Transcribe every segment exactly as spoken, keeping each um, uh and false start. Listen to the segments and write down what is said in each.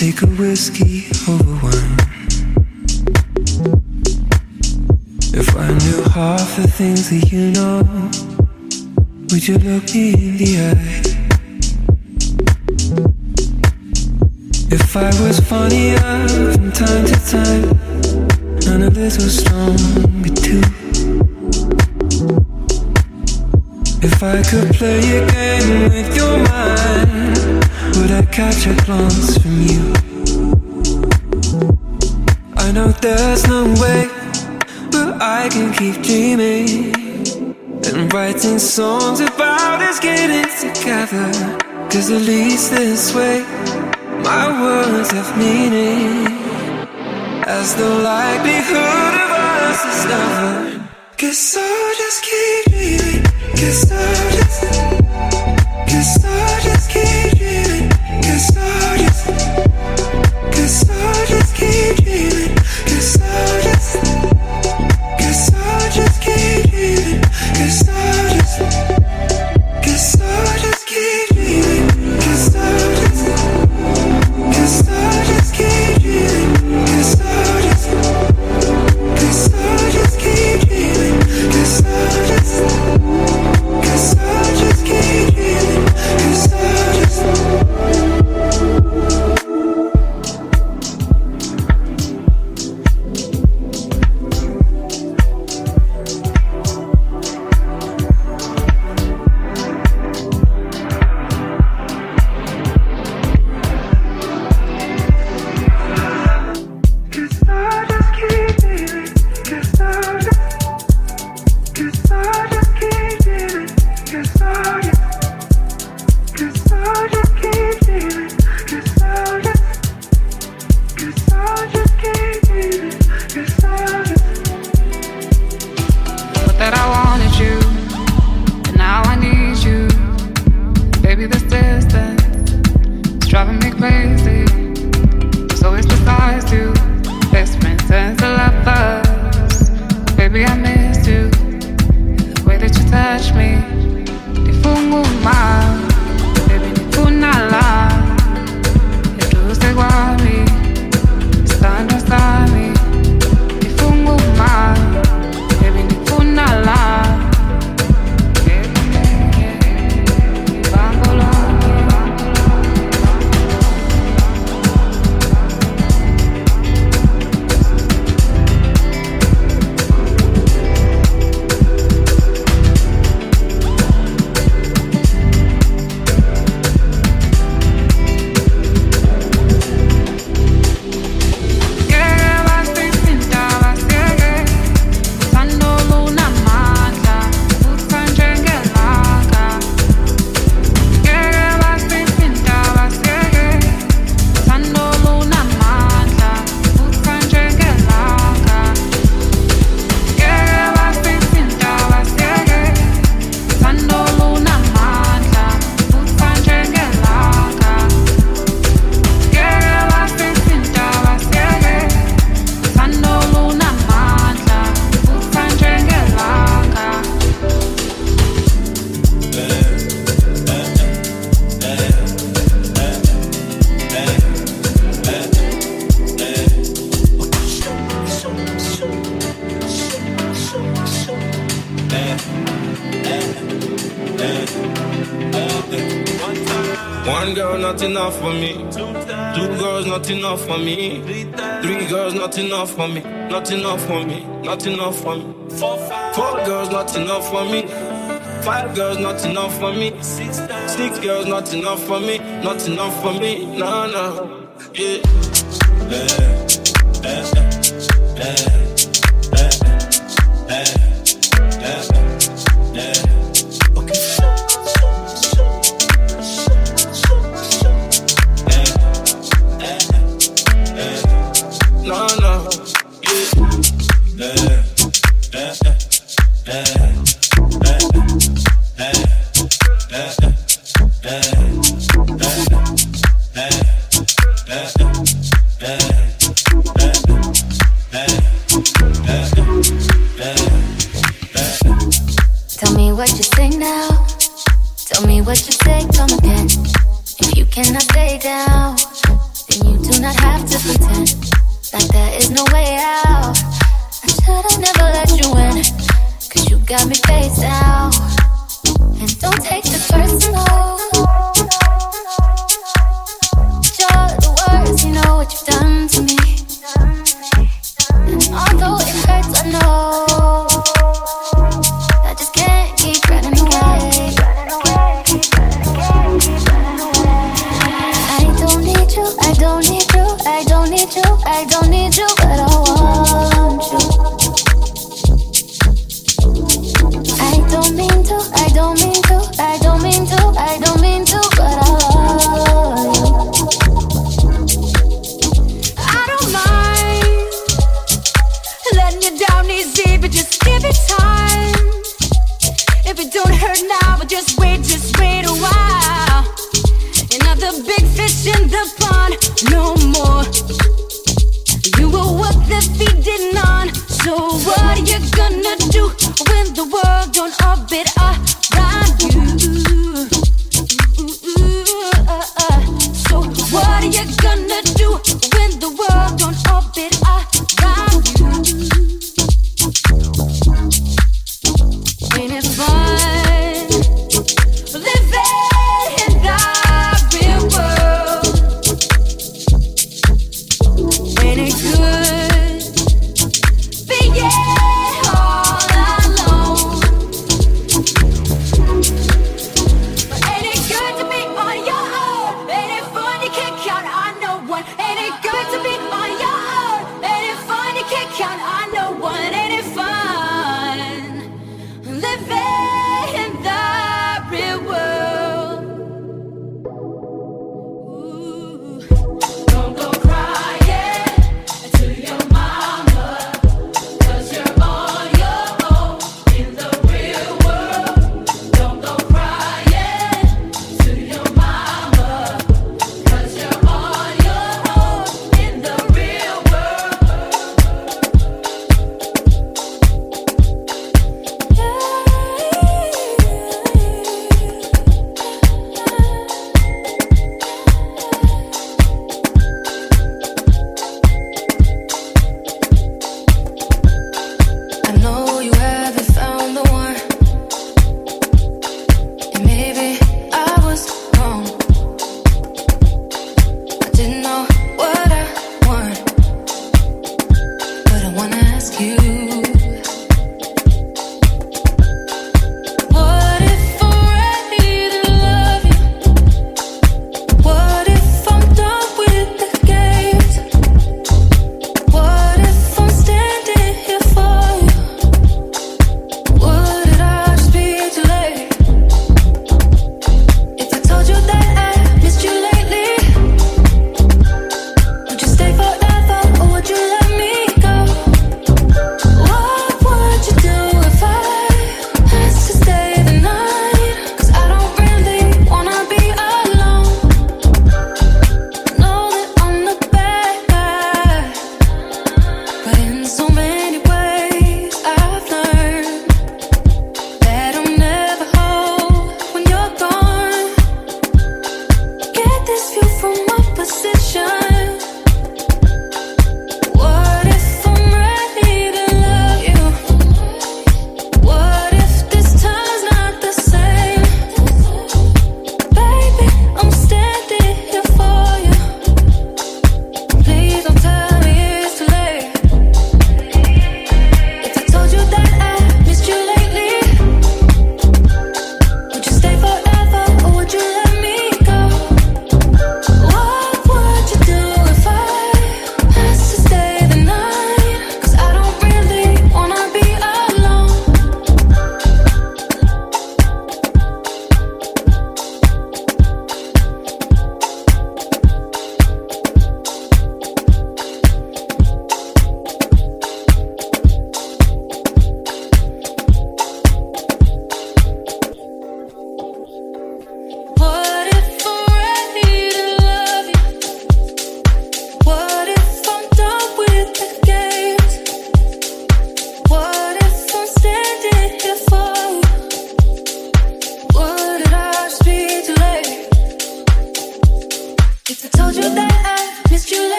take a whiskey over wine. If I knew half the things that you know, would you look me in the eye? If I was funny enough from time to time, and a little stronger too. If I could play a game with your mind, would I catch a glance from you? I know there's no way, but I can keep dreaming and writing songs about us getting together. Cause at least this way my words have meaning, as the likelihood of us is never. Cause I'll just keep dreaming. Cause I'll just Cause I'll just keep dreaming. Cause I'll just Cause I'll just keep dreaming. Cause I'll just Cause I'll just keep dreaming. Cause I'll just Cause I'll just keep dreaming. Cause I'll just Cause I'll just keep dreaming. Cause I'll just Cause I'll just keep dreaming. Cause I'll just Cause I'll just keep dreaming. Cause I'll just One girl not enough for me. Two girls not enough for me. Three girls not enough for me. Not enough for me. Not enough for me. Four girls not enough for me. Five girls not enough for me. Six girls not enough for me. Not enough for me. No, no. Yeah. No, no, yeah. Tell me what you say now. Tell me what you say, come again. If you cannot stay down, then you do not have to pretend like there is no way out. I should've never let you in, cause you got me face down. And don't take this personal. You're the words, you know what you've done to me. And although it hurts, I know I just can't keep running away. I don't need you, I don't need you, I don't need you, I don't need you, but I want you. I don't mean to, I don't mean to, I don't mean to, I don't mean to, but I love you. I don't mind letting you down easy, but just give it time. If it don't hurt now, but just wait, just wait a while. Another big fish in the pond, no more. You were what they're feeding on. So what are you gonna do when the world don't orbit around you? So what are you gonna do when the world don't orbit around you? Ain't it fun living in the real world? Ain't it good being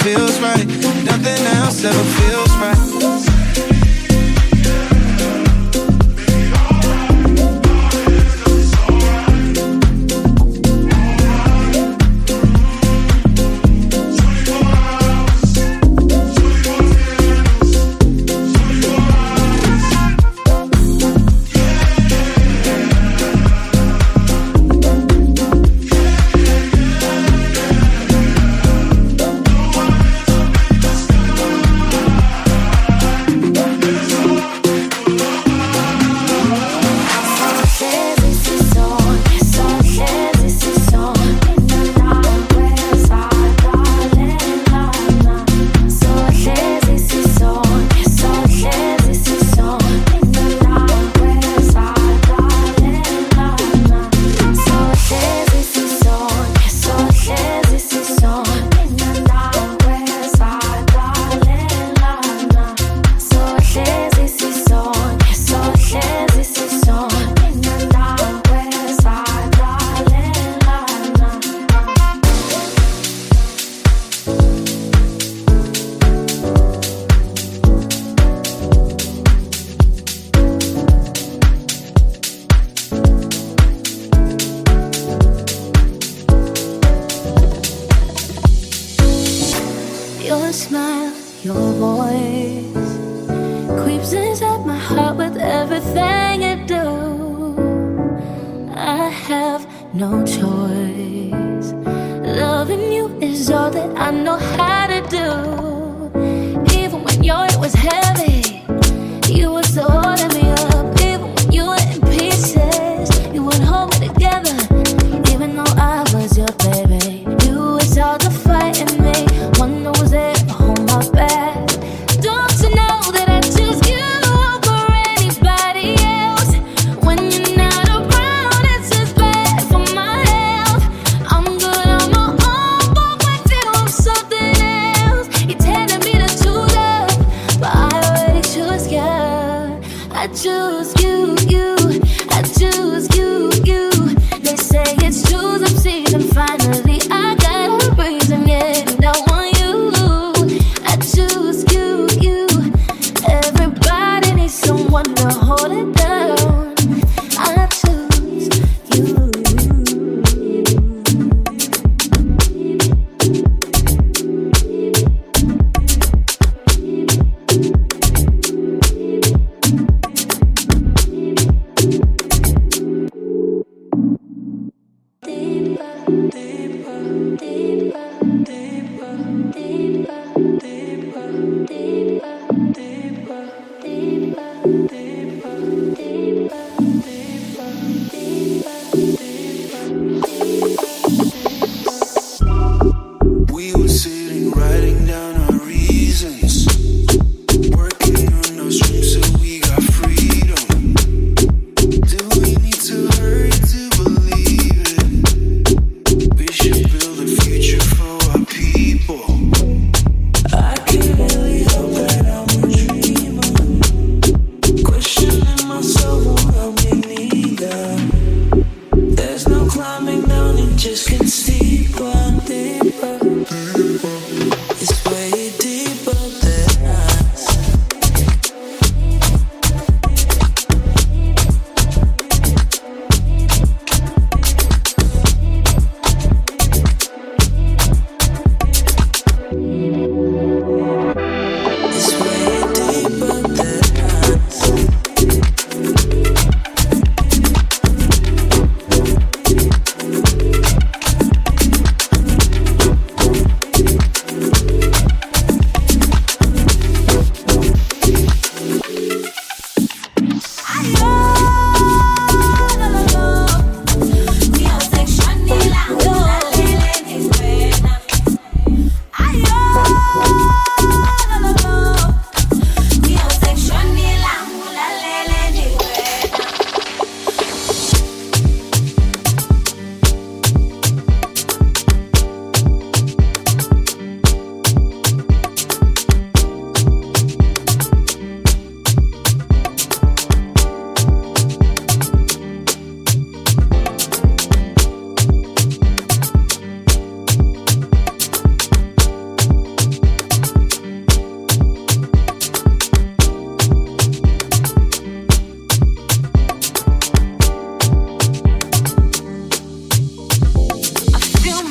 feels right. Nothing else ever feels right.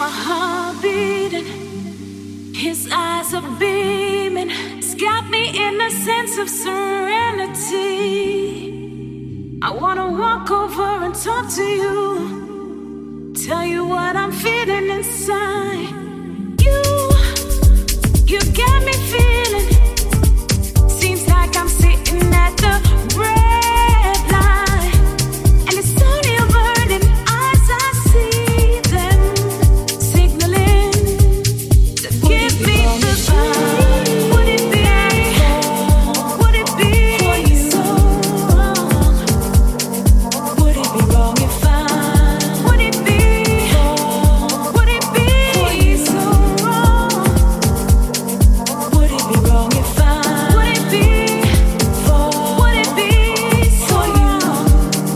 my heart beating. His eyes are beaming. It's got me in a sense of serenity. I wanna walk over and talk to you, tell you what I'm feeling inside. You, you got me feeling. Seems like I'm sitting at the red light, and it's only your burning eyes I see them signaling to give me the vibe. Would it be, would it be so wrong? Would it be wrong if I, would it be, would it be so wrong? Would it be wrong if I, would it be, would it be so wrong?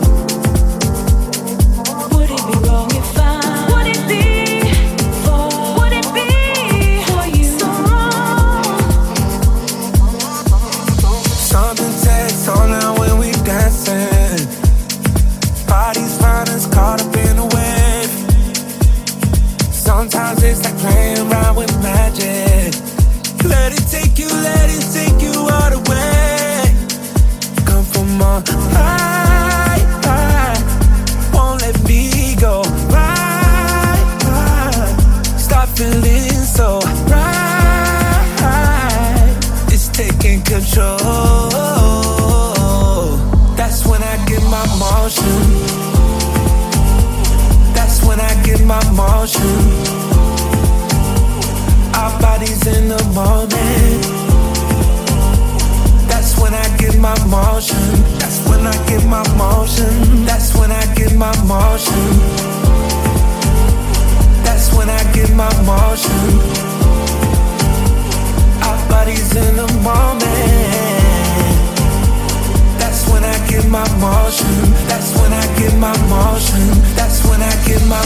Would it be wrong if I, would it be, would it be so wrong? Something takes on now when we dancing. Bodies find us caught up in a wave. Sometimes it's like playing around with magic. Let it take you, let it take you all the way. Come from on high, high. Won't let me go. Right, right. Stop feeling so right. It's taking control. That's when I get my motion. That's when I get my motion. Our bodies in the moment. That's when I get my motion. That's when I get my motion. That's when I get my motion. That's when I get my motion. Our bodies in the moment. That's when I get my motion. That's when I get my motion. That's when I get my.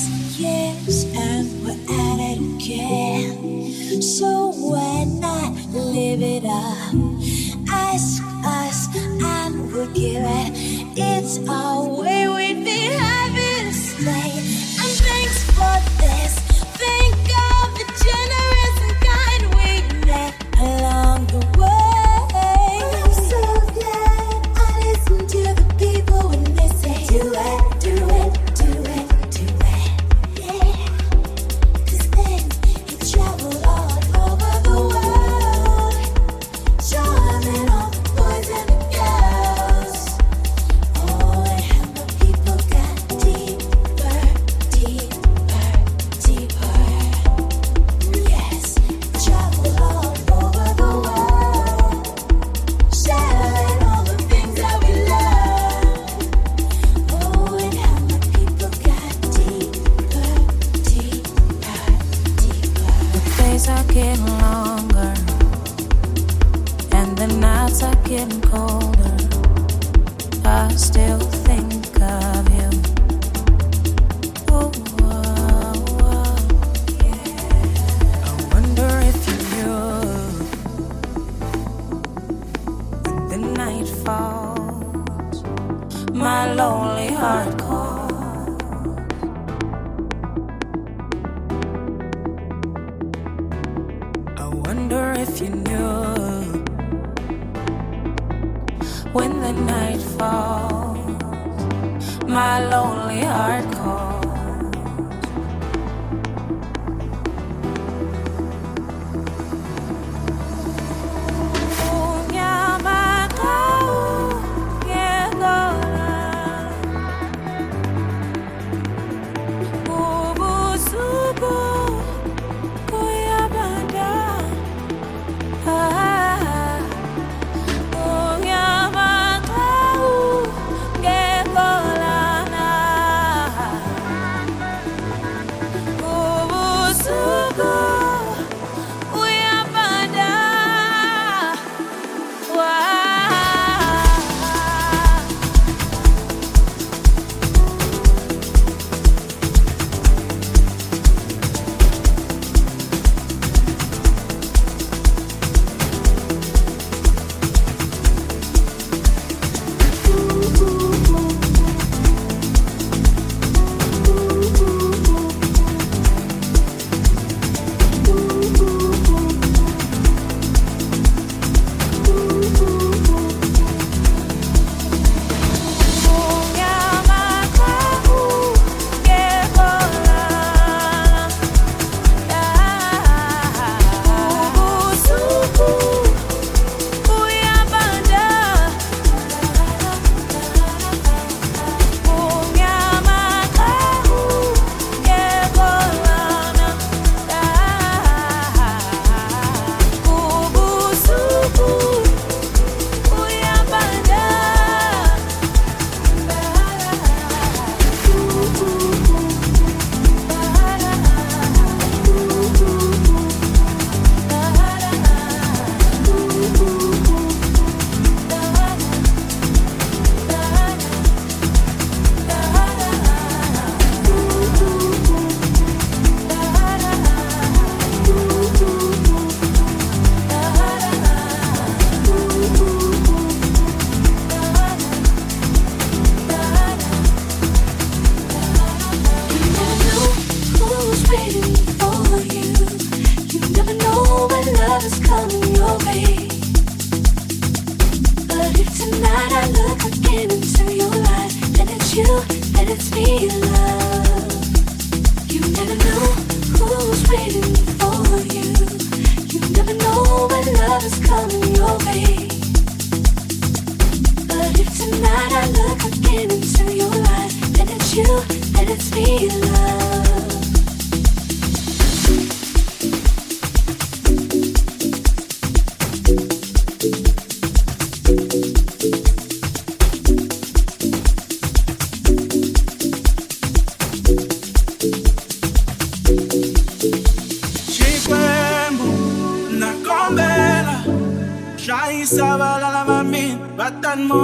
years and we're at it again. So why not live it up? Ask us and we'll give it. It's our way we'd be happy to stay. And thanks for this. Think of the generous and kind we met along the way. I'm so glad I listen to the people when they say do it, do it, do it, do it, yeah. 'Cause then you travel all over the world, charming all the boys and the girls. Oh, and how my people got deeper, deeper, deeper. Yes, travel all over the world, sharing all the things that we love. Oh, and how my people got deeper, deeper, deeper. The days are getting longer and the nights are getting colder. I still think of you. Oh, oh, oh, yeah. I wonder if you knew when the night falls, my lonely heart calls. I wonder if you knew when the night falls, my lonely heart calls.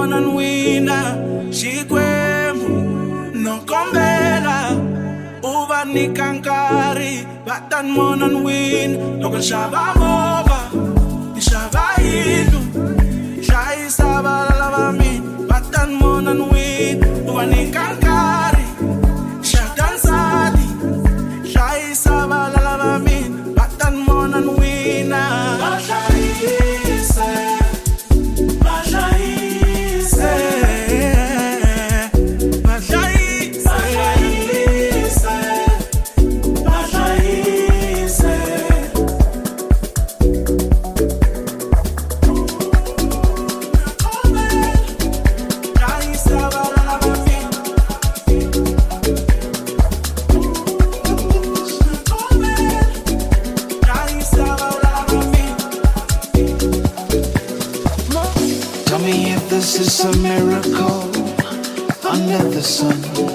Chikwemu, no combela, uva ni kankari batan mo nan win lokan shaba mova di shaba ilu shai saba lava mi batan mo nan win lokan ni kankari shatan sadi shai saba lava mi batan mo nan win It's a miracle under the sun.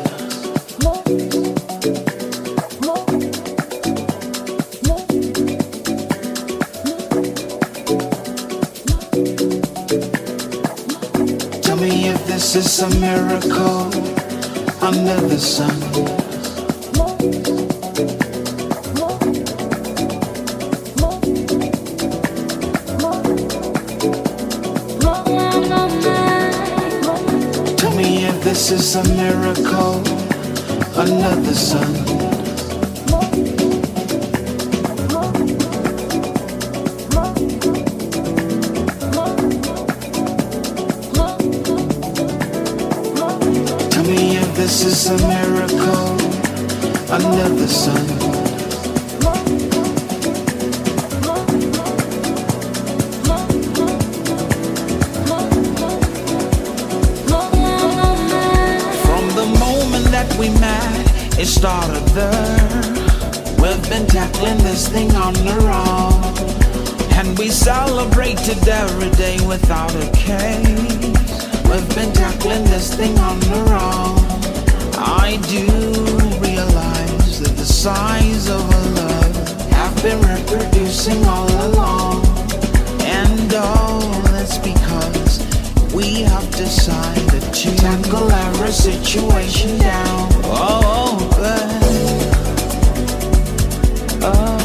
Tell me if this is a miracle under the sun. This is a miracle under the sun. Tell me if this is a miracle under the sun. We met, it started there. We've been tackling this thing on the road, and we celebrated every day without a case. We've been tackling this thing on the road. I do realize that the signs of a love have been reproducing all along, and all that's because we have decided to tackle every situation down. Oh, but oh,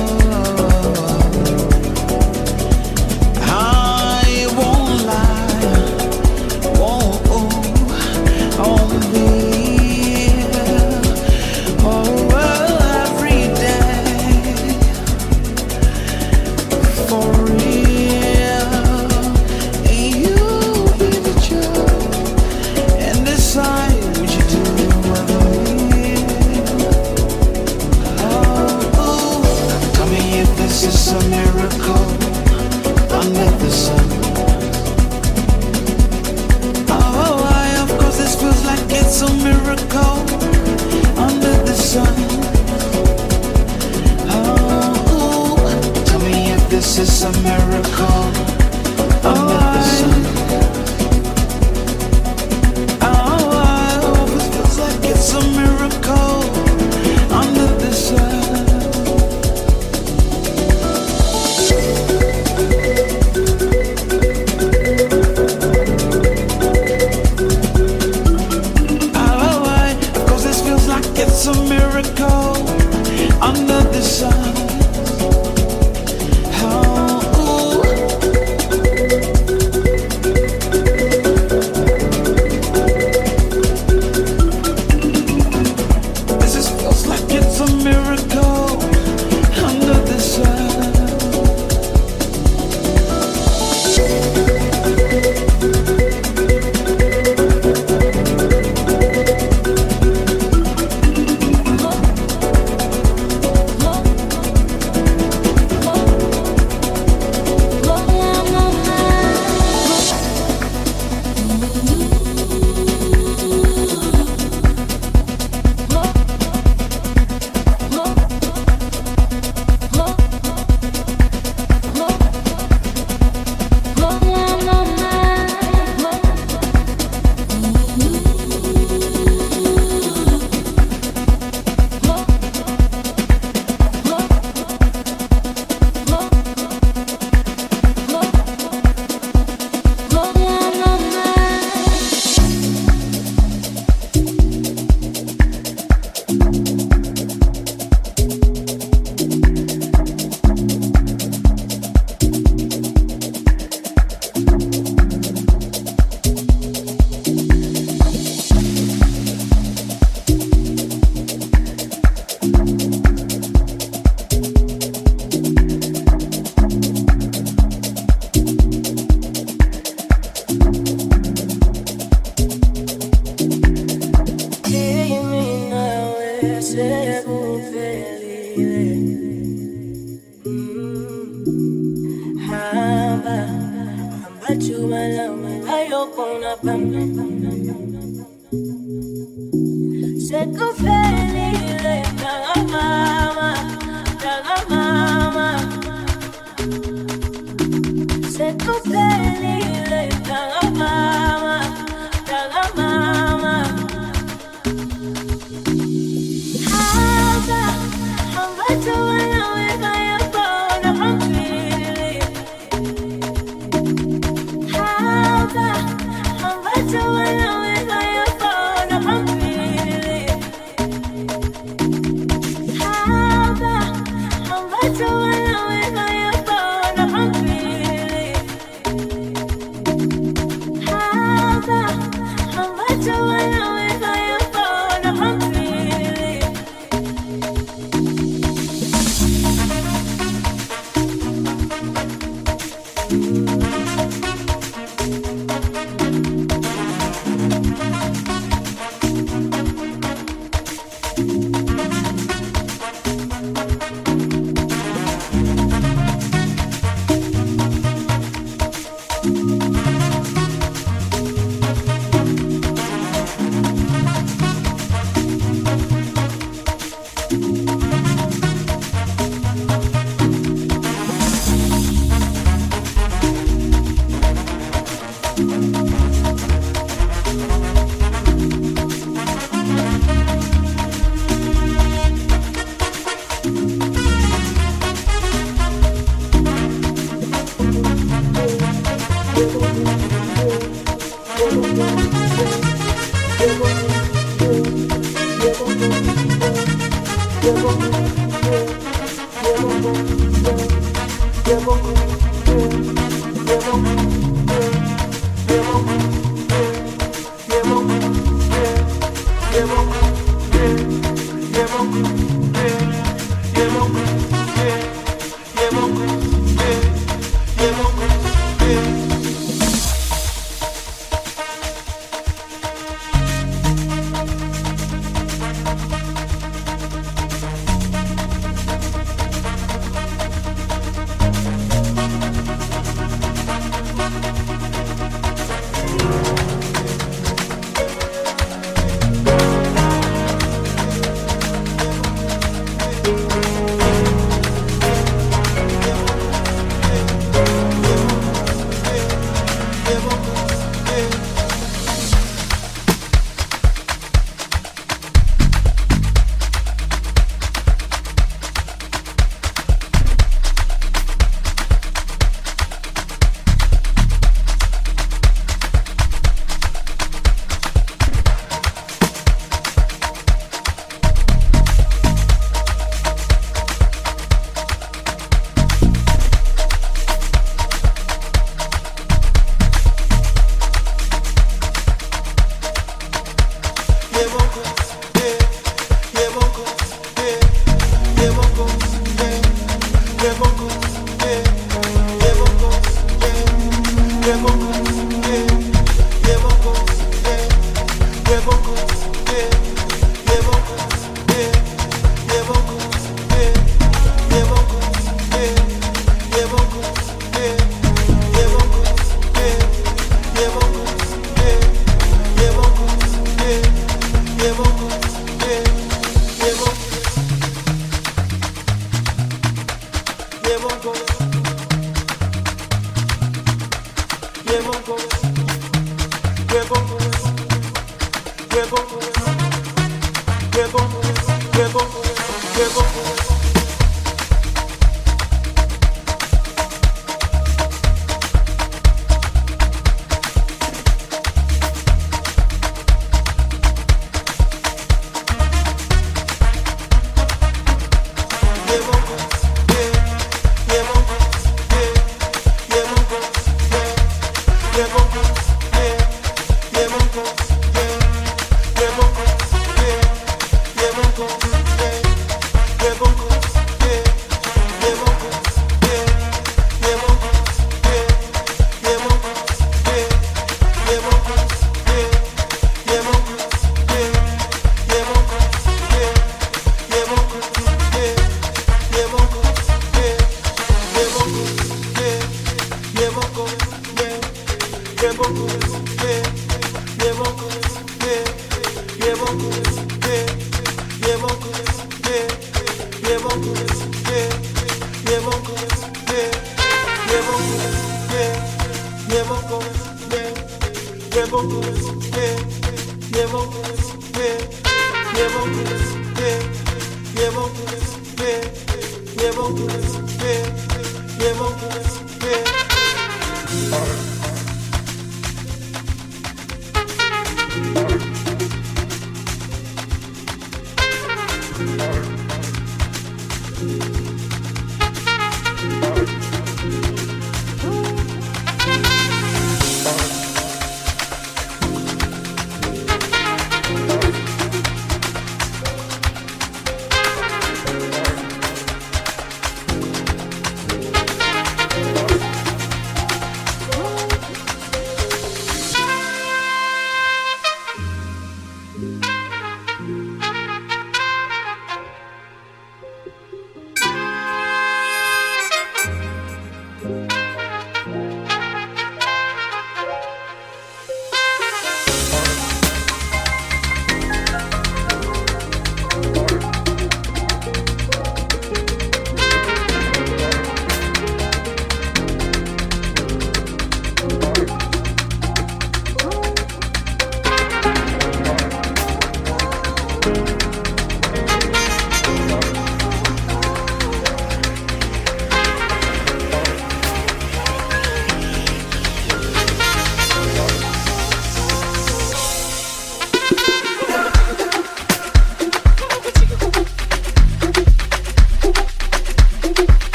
I won't lie. Oh, oh, oh, me. Oh, well, every day for real. You be the judge and decide what you do with me. Oh, tell me if this is a miracle under the sun. Oh, why? Of course, this feels like it's a miracle under the sun. Oh, tell me if this is a miracle under the sun. It's a miracle under the sun. Oh, why? Because this feels like it's a miracle under the sun. Sekuvelile hamba hamba juma lami ayokuna pami Sekuvelile daga mama daga mama Sekuvelile daga mama daga mama We're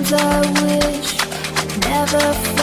Sometimes I wish I never